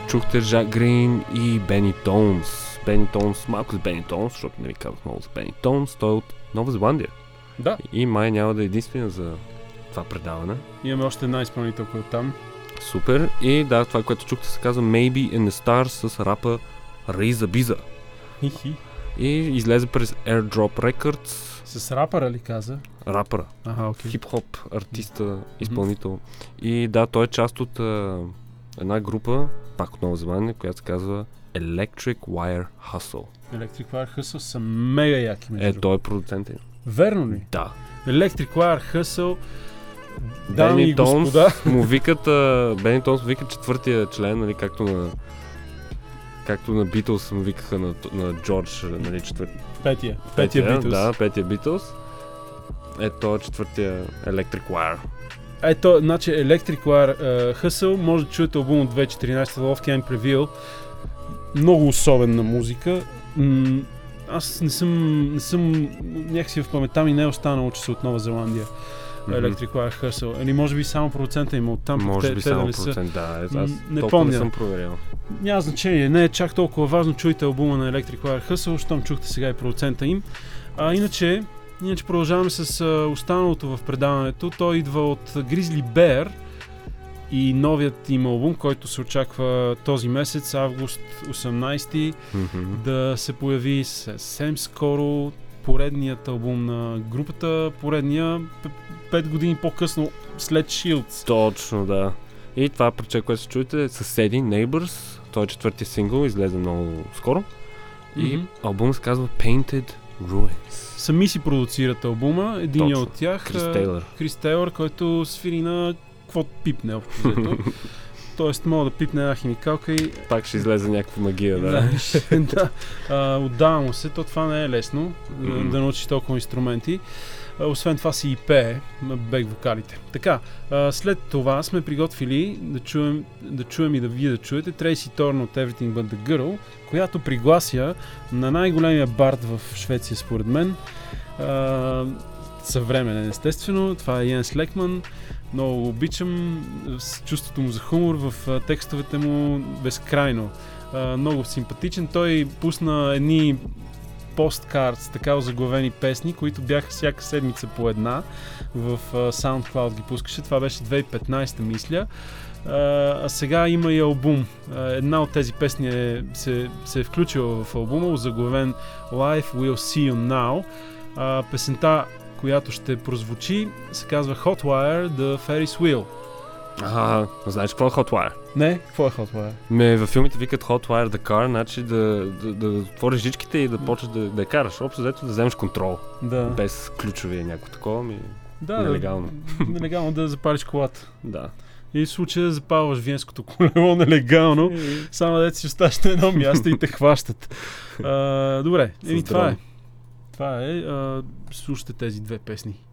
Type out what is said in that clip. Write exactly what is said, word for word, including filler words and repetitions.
чухте Жак Грин и Бени Тонс. Бени Тонс, малко за Бени Тонс, защото не ви казах много за Бени Тонс. Той е от Нова Зеландия. Да. И май няма да е единствена за това предаване. Имаме още една изпълнителка от там. Супер. И да, това, което чухте, се казва Maybe in the Stars с рапа Рейза Биза. Хи-хи. И излезе през Airdrop Records. С рапъра ли каза? Рапъра. Ага, окей. Хип-хоп артиста, изпълнител. Mm-hmm. И да, той е част от а, една група, пак от Нова Зеландия, която се казва Electric Wire Hustle. Electric Wire Hustle са мега яки, между Е, той е продуцент. Верно ли? Да. Electric Wire Hustle, дами Бени и Тонс господа. му викат, а, Бени Тонс му викат четвъртия член, нали, както на както на Beatles му викаха на, на Джордж, нали, четвърти. Петия. Петия Beatles. Да, петия Beatles. Е, той е четвъртия Electric Wire. Ето, значи Electric Wire uh, Hustle, може да чуете албум от две хиляди и четиринадесета Lofty and Prevail. Много особена музика. М- аз не съм, не съм, някакси в паметта ми не е останало, че са от Нова Зеландия. Mm-hmm. Electric Wire Hustle. Или може би само продуцента има от там. Може те, би те само да процент, са... да. Аз не толкова помня. не съм проверял. Няма значение, не е чак толкова важно. Чуйте албума на Electric Wire Hustle, щом чухте сега и продуцента им. А, иначе, иначе продължаваме с а, останалото в предаването. Той идва от Grizzly Bear и новият им албум, който се очаква този месец, август осемнадесети, Mm-hmm. да се появи съвсем скоро. Поредният албум на групата, поредния пет години по-късно след Shields. Точно, да. И това парче, което се чуете е Съседи, Neighbors. Той е четвъртия сингъл, излезе много скоро. И Mm-hmm. албумът се казва Painted Ruins. Сами си продуцират албума. Един от тях Крис Тейлър. Крис Тейлър, който свири на каквото пипне общо взето. Тоест мога да пипне една химикалка и... Пак ще излезе някаква магия, да. да, да. А, отдавам му се, то това не е лесно, Mm-hmm. да, да научиш толкова инструменти. А, освен това си и пее, бек вокалите. Така, а, след това сме приготвили да чуем, да чуем и да вие да чуете Трейси Торн от Everything But The Girl, която приглася на най-големия бард в Швеция, според мен. А, съвременен, естествено. Това е Йенс Лекман. Много го обичам, с чувството му за хумор в текстовете му безкрайно. А, много симпатичен. Той пусна едни посткардс, така озаглавени песни, които бяха всяка седмица по една. В uh, SoundCloud ги пускаше. Това беше две хиляди и петнадесета, мисля. А, а сега има и албум. А, една от тези песни е, се, се е включила в албума, озаглавен Life Will See You Now. А, песента, която ще прозвучи, се казва Hotwire The Ferris Wheel. А, знаеш какво е Hotwire? Не? Какво е Hotwire? Ме, във филмите викат Hotwire the car, значи да, да, да отвориш жичките и да почнеш да, да я караш. Общо взето да вземеш контрол. Да. Без ключови и някакво такова, ми Да, нелегално. Да, нелегално да запалиш колата. Да. И в случая да запалваш виенското колело нелегално, само да си оставаш на едно място и те хващат. А, добре, еми това е. Това е. А, слушате тези две песни.